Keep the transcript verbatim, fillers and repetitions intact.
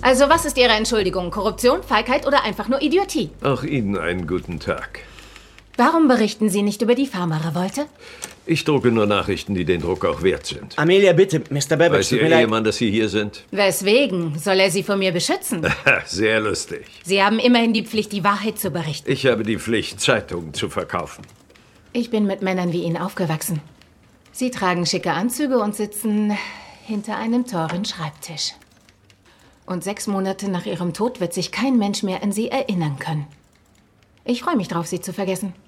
Also was ist Ihre Entschuldigung? Korruption, Feigheit oder einfach nur Idiotie? Auch Ihnen einen guten Tag. Warum berichten Sie nicht über die Pharma-Revolte? Ich drucke nur Nachrichten, die den Druck auch wert sind. Amelia, bitte, Mister Babbage, Weiß tut Ihr mir leid. Ehemann, dass Sie hier sind? Weswegen? Soll er Sie vor mir beschützen? Sehr lustig. Sie haben immerhin die Pflicht, die Wahrheit zu berichten. Ich habe die Pflicht, Zeitungen zu verkaufen. Ich bin mit Männern wie Ihnen aufgewachsen. Sie tragen schicke Anzüge und sitzen hinter einem teuren Schreibtisch. Und sechs Monate nach Ihrem Tod wird sich kein Mensch mehr an Sie erinnern können. Ich freue mich drauf, Sie zu vergessen.